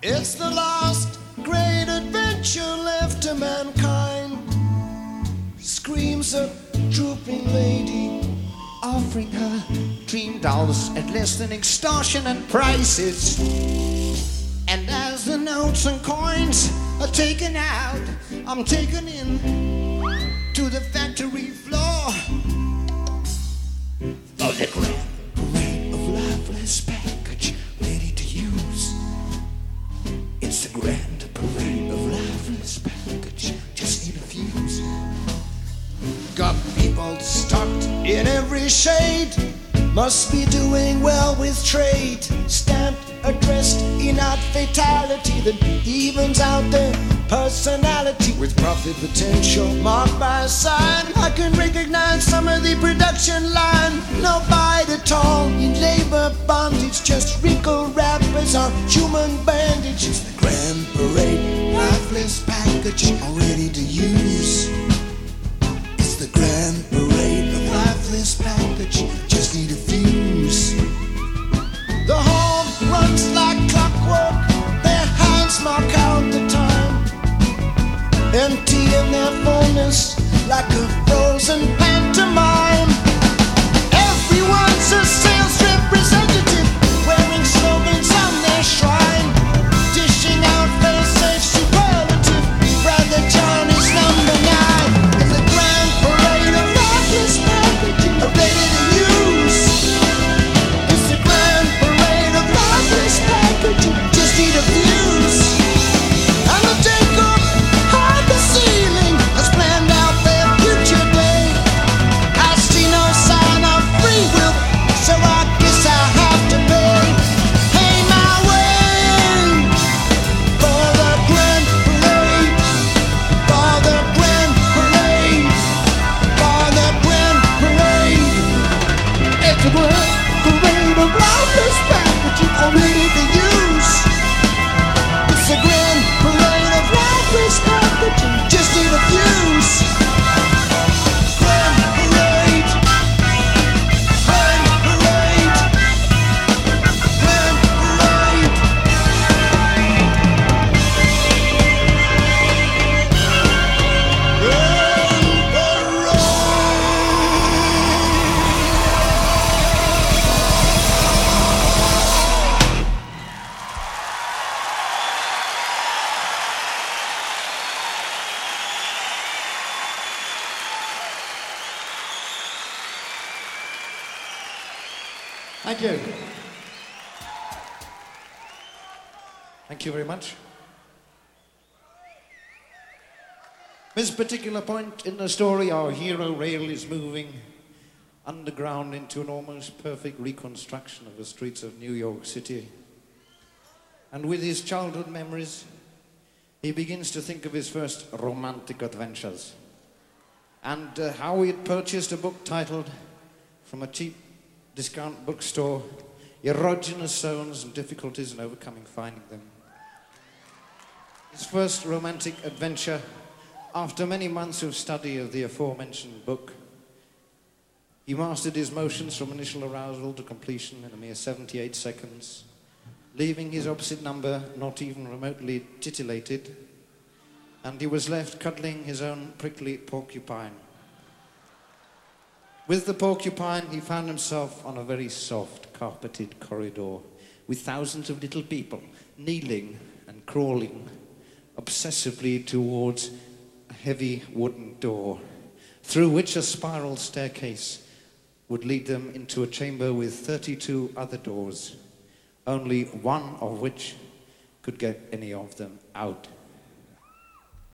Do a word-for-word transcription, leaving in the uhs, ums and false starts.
It's the last great adventure left to mankind, screams a drooping lady, offering her dream dolls at less than extortionate prices. And as the notes and coins are taken out, I'm taken in to the factory floor of the grand parade of lifeless package ready to use. It's the grand parade of lifeless package, just need a fuse. Got people stocked in every shade, must be doing well with trade. Stamped, addressed in odd fatality that evens out their personality with profit potential marked by a sign. I can recognize some of the production line. No bite at all in labor bondage, just wrinkled wrappers on human bandage. It's the grand parade, lifeless package, all ready to use. It's the grand parade of lifeless package, just need a fuse. The hall runs like clockwork, their hands mark out the time, empty in their fullness like a frozen pantomime. Everyone's a sales representative, wearing slogans on their shrine, dishing out fail-safe superlative. Brother John is number nine. It's a grand parade of lifeless packaging, ready to use. It's the grand parade of lifeless packaging, just need a fuse. And the takeoff high the ceiling has planned out their future day. I see no sign of free will, so I guess I have to pay. Pay my way for the grand parade, for the grand parade, for the grand parade. It's a grand parade of lifeless packaging, all ready to use. It's a grand parade of lifeless packaging, just need a fuse. Grand parade, grand parade, grand parade. Thank you. Thank you very much. This particular point in the story, our hero Rail is moving underground into an almost perfect reconstruction of the streets of New York City. And with his childhood memories, he begins to think of his first romantic adventures and uh, how he had purchased a book titled, from a cheap discount bookstore, Erogenous Zones and Difficulties in Overcoming Finding Them. His first romantic adventure, after many months of study of the aforementioned book, he mastered his motions from initial arousal to completion in a mere seventy-eight seconds, leaving his opposite number not even remotely titillated, and he was left cuddling his own prickly porcupine. With the porcupine, he found himself on a very soft, carpeted corridor with thousands of little people kneeling and crawling obsessively towards a heavy wooden door, through which a spiral staircase would lead them into a chamber with thirty-two other doors, only one of which could get any of them out.